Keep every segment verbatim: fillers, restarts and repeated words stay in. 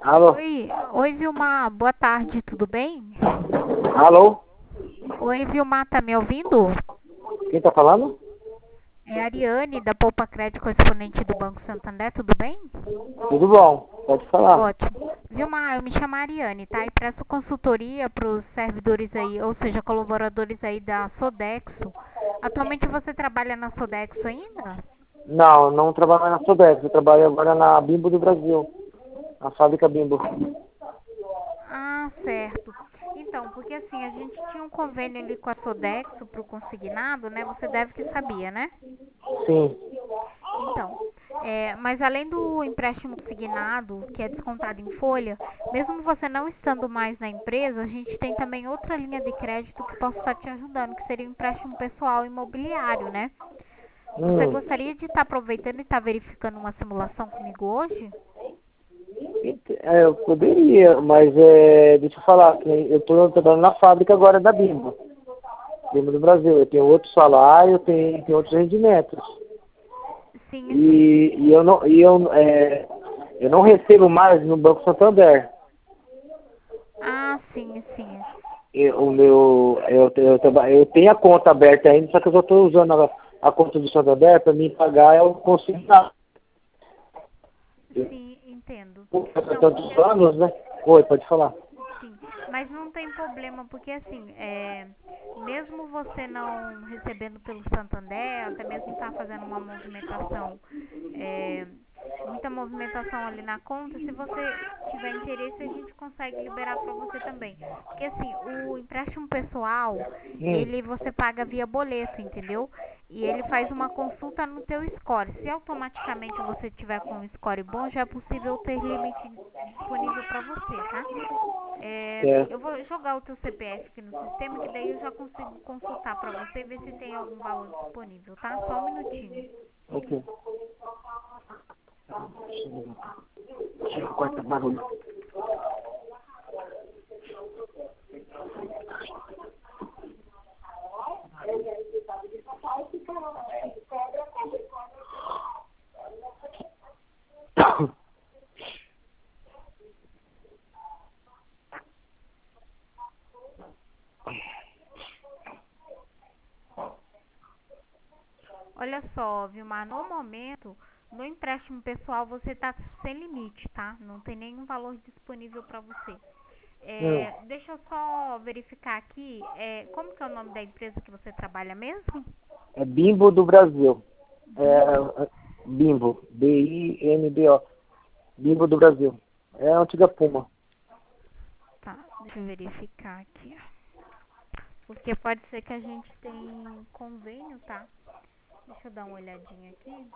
Alô? Oi, oi Vilmar, boa tarde, tudo bem? Alô? Oi Vilmar, tá me ouvindo? Quem tá falando? É a Ariane da Poupa Crédito Correspondente do Banco Santander, tudo bem? Tudo bom, pode falar. Ótimo. Vilmar, eu me chamo Ariane, tá? E presto consultoria para os servidores aí, ou seja, colaboradores aí da Sodexo. Atualmente você trabalha na Sodexo ainda? Não, não trabalho mais na Sodexo, eu trabalho agora na Bimbo do Brasil, na fábrica Bimbo. Ah, certo. Então, porque assim, a gente tinha um convênio ali com a Sodexo para o consignado, né? Você deve que sabia, né? Sim. Então, é, mas além do empréstimo consignado, que é descontado em folha, mesmo você não estando mais na empresa, a gente tem também outra linha de crédito que possa estar te ajudando, que seria o empréstimo pessoal imobiliário, né? Você Hum. gostaria de estar aproveitando e estar verificando uma simulação comigo hoje? É, eu poderia, mas é, deixa eu falar, que eu estou trabalhando na fábrica agora da Bimbo, Bimbo do Brasil. Eu tenho outro salário, tenho, tenho outros rendimentos. Sim, sim. E, e eu não, e eu, é, eu não recebo mais no Banco Santander. Ah, sim, sim. Eu, o meu, eu, eu, traba- eu tenho a conta aberta ainda, só que eu só estou usando a, a conta do Santander para mim pagar é o consignado. Sim, entendo. Por Não, porque tantos assim, anos, né? Oi, pode falar. sim, mas não tem problema, porque assim, é, mesmo você não recebendo pelo Santander, até mesmo tá fazendo uma movimentação, é, muita movimentação ali na conta, se você tiver interesse, a gente consegue liberar para você também. Porque assim, o empréstimo pessoal, Hum, ele você paga via boleto, entendeu? E ele faz uma consulta no teu score. Se automaticamente você tiver com um score bom, já é possível ter limite disponível para você, tá? É, é, eu vou jogar o teu C P F aqui no sistema, que daí eu já consigo consultar para você e ver se tem algum valor disponível, tá? Só um minutinho. ok. Chega, corta barulho. Olha só, Vilmar, no momento, no empréstimo pessoal você tá sem limite, tá? Não tem nenhum valor disponível para você. Hum, É, deixa eu só verificar aqui, é, como que é o nome da empresa que você trabalha mesmo? é Bimbo do Brasil. Bibo. É, é, Bimbo, B I M B O. Bimbo do Brasil. É a antiga Puma. Tá, deixa eu verificar aqui. Porque pode ser que a gente tem convênio, tá? Deixa eu dar uma olhadinha aqui.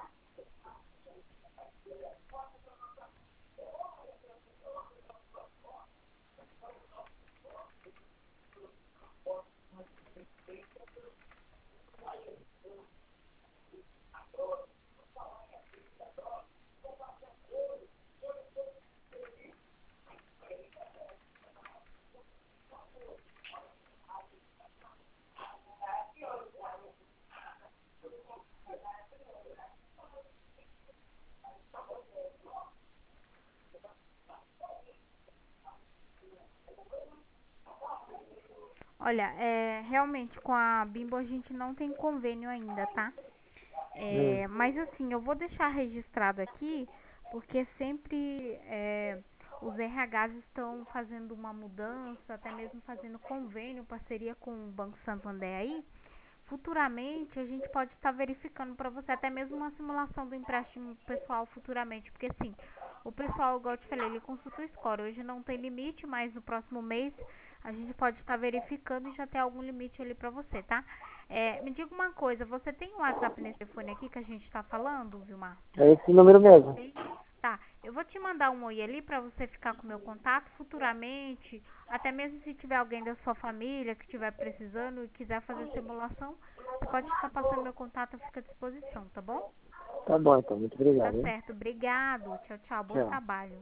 Olha, é, realmente com a Bimbo a gente não tem convênio ainda, tá? Hum, É, mas assim, eu vou deixar registrado aqui, porque sempre é, os R Hs estão fazendo uma mudança, até mesmo fazendo convênio, parceria com o Banco Santander aí. Futuramente a gente pode estar verificando para você até mesmo uma simulação do empréstimo pessoal futuramente, porque assim, o pessoal, igual eu te falei, ele consulta o score. Hoje não tem limite, mas no próximo mês a gente pode estar verificando e já ter algum limite ali para você, tá? É, me diga uma coisa, você tem um WhatsApp nesse telefone aqui que a gente está falando, Vilmar? é esse número mesmo. Tem? Tá, eu vou te mandar um oi ali para você ficar com o meu contato futuramente, até mesmo se tiver alguém da sua família que estiver precisando e quiser fazer simulação, você pode estar passando meu contato, eu fico à disposição, tá bom? Tá bom então, muito Tá obrigado, hein? certo, obrigado, tchau, tchau, bom Tchau. trabalho.